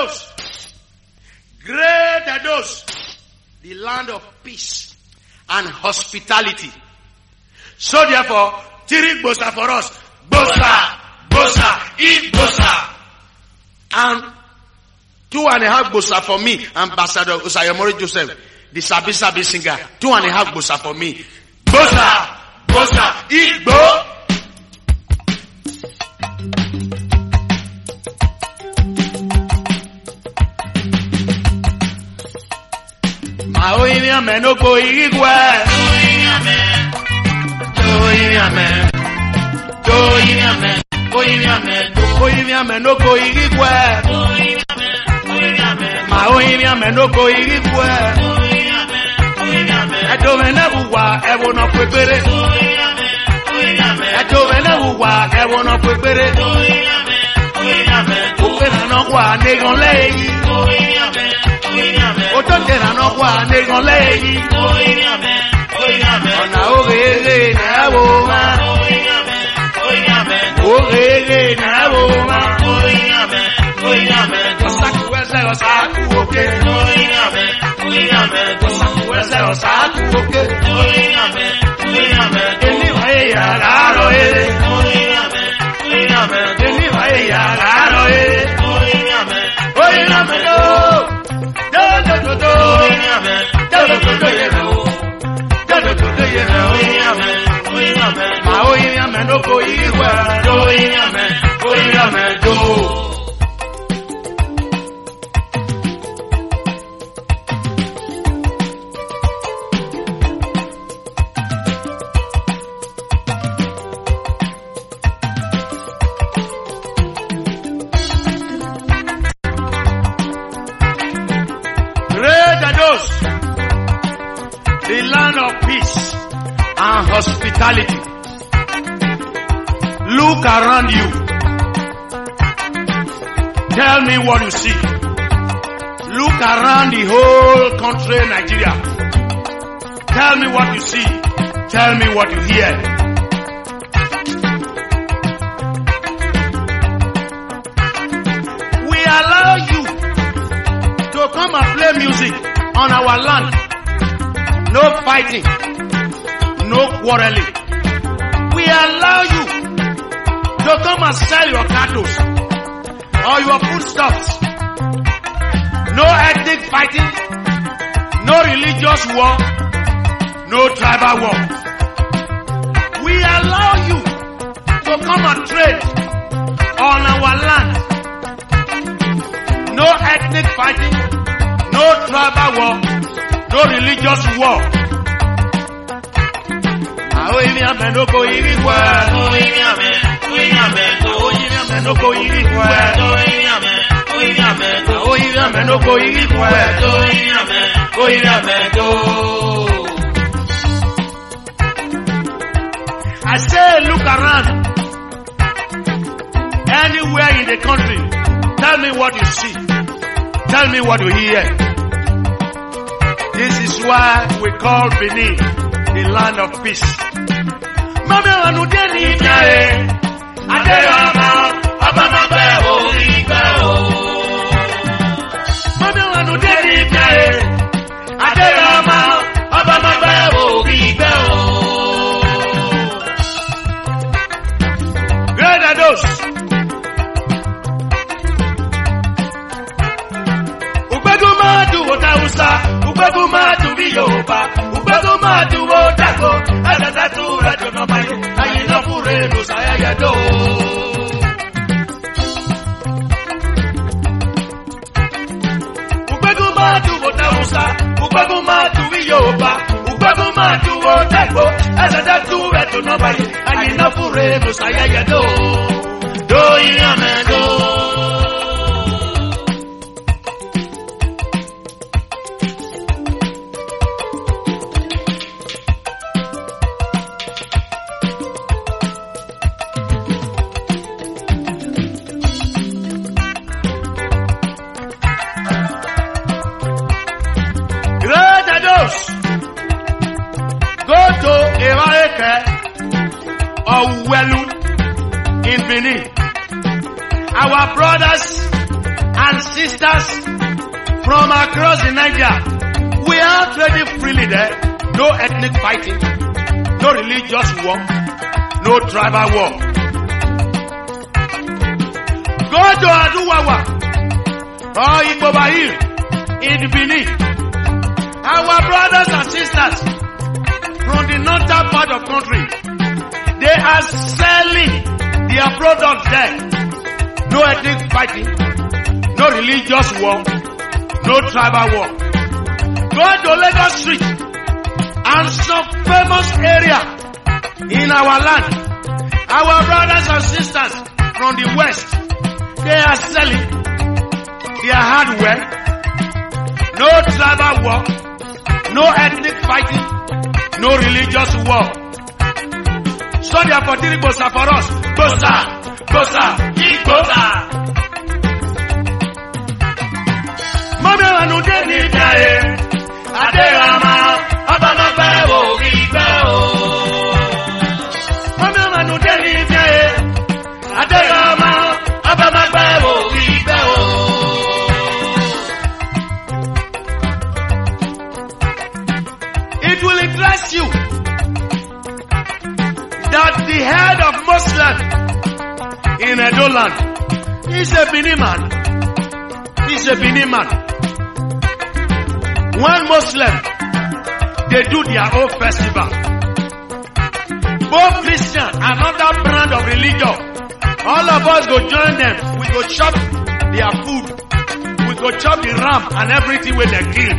those. Great are those. The land of peace and hospitality. So therefore, three bosa for us. Bosa, bosa, eat bosa. And 2.5 bosa for me, Ambassador Usayomori Joseph, the Sabi singer. 2.5 bosa for me. Bosa, bosa, eat bo. Oyin amen no go igwe. Oyin amen. Oyin amen. Oyin amen. Oyin amen. Oyin amen no go igwe. Oyin amen. Oyin amen. Ma oyin amen no go igwe. Oyin amen. Oyin amen. Edo mena buwa ewo no pepere. Oyin amen. Oyin amen. Edo mena buwa ewo no pepere. Oyin amen. Oyin amen. Opena no kwa negon leyi. Oyin amen. Otondera no kwa negon leyi. Oyin amen. Oyin amen. Ona ogere na wo ma. Oyin amen. Oyin amen. Ogere na wo ma. Oyin amen. Oyin amen. Osaku wese osaku oke. Oyin amen. Oyin amen. Osaku wese osaku oke. Oyin amen. Oyin amen. Eni wa ya raro ere. Oyin amen. Oyin amen. Eni wa ya raro ere. Oyin amen. Oyin amen. No go anywhere. Do in amen. Go in amen. Do. Great are those. The land of peace and hospitality. Look around you. Tell me what you see. Look around the whole country, Nigeria. Tell me what you see. Tell me what you hear. We allow you to come and play music on our land. No fighting. No quarreling. We allow you to come and sell your cattle or your foodstuffs. No ethnic fighting, no religious war, no tribal war. We allow you to come and trade on our land. No ethnic fighting, no tribal war, no religious war. Oyin amen no go anywhere. Oyin amen. Oyin amen. Oyin amen no go anywhere. Oyin amen. Oyin amen. Oyin amen no go anywhere. Oyin amen. Oyin amen go. I say look around. Anywhere in the country. Tell me what you see. Tell me what you hear. This is why we call Benin the land of peace. Mama anudeni jae, aderama, abamabe oigbe o. Mama anudeni jae, aderama, abamabe oigbe o. Great are those. Ubeguma du Otausa, ubeguma du Yoruba, ubeguma du Odago. Our brothers and sisters from across the Niger. We are trading freely there. No ethnic fighting, no religious war, no tribal war. Go to Aduwawa or Igboba Hill in Benin. Our brothers and sisters from the northern part of the country, they are selling their products there. No ethnic fighting, no religious war, no tribal war. Go to Lagos Street and some famous area in our land. Our brothers and sisters from the west, they are selling their hardware. No tribal war, no ethnic fighting, no religious war. So therefore, this goes for us. Bosa, Bosa, Bosa. Mama anude ni jae, aderama, abana bewo igbewo. Mama anude ni jae, aderama, abana bewo igbewo. It will interest you that the head of Muslim in Edo land is a Benin man. He's a Benin man. One Muslim, they do their own festival. Both Christian and other brand of religion, all of us go join them. We go chop their food. We go chop the ram and everything when they kill.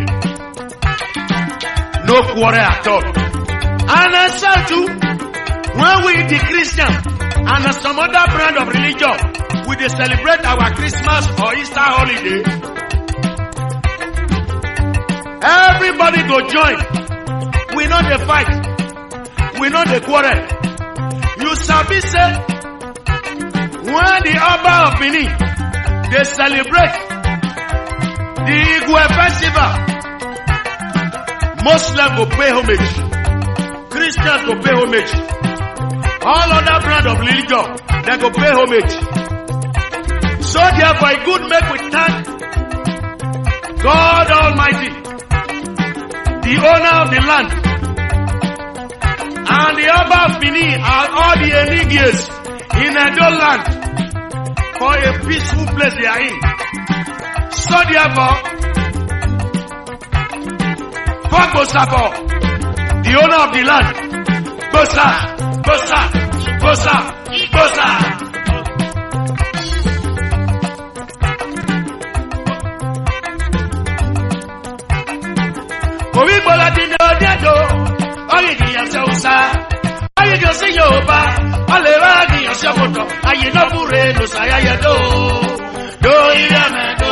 No quarrel at all. And as such too, when we the Christian and some other brand of religion, we dey celebrate our Christmas or Easter holiday. Everybody go join. We know the fight. We know the quarrel. You sabi say when the Oba of Benin they celebrate the Igwe festival, Muslim go pay homage, Christians go pay homage, all other brand of religion they go pay homage. So therefore, it good make we thank God Almighty, the owner of the land, and the Oba of Benin and all the Enigies in Edo land for a peaceful place they are in. So therefore, for Bosabo, the owner of the land, Bosa, Bosa, Bosa, Bosa. Owi bola dine odedo, oyi giyan se usa, oyi giyan se Yoruba, ole wa giyan se moto, aye no bure no sayaya do, do ire me do.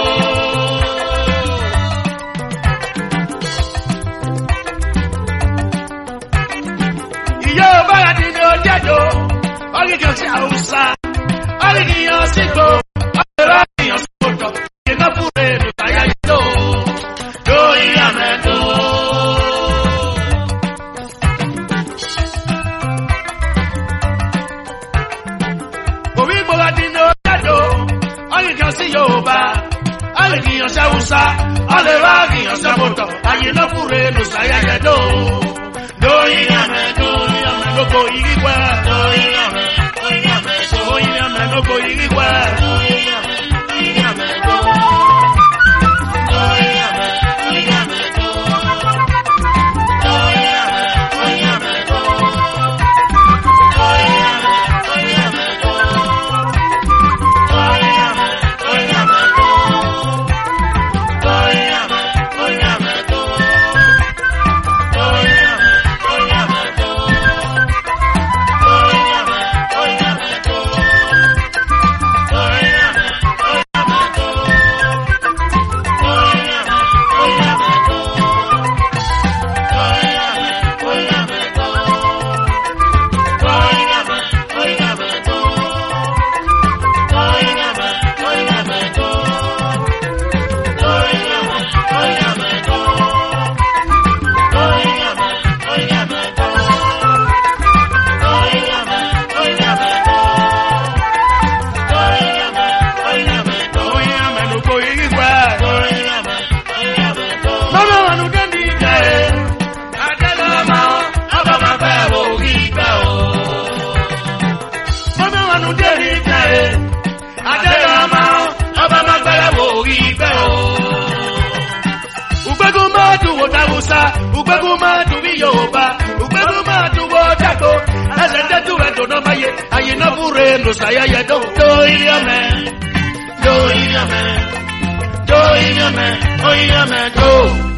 Yoruba dine odedo, oyi giyan se Hausa, oyi giyan se go, ole wa giyan se moto, aye no bure no sayaya do, do ire me do. Yoruba, alle giyan se Hausa, alle wa giyan se moto, aye no fure no sayaya do. Do iyame no go igwe, do iyame no go igwe, do iyame do. Ubeguma to be Yoba, Ubeguma to Wotako, as a tattoo and to Namaye, and you know Bure, no Saya, don't do your man, do your man, do your man, do your man, go.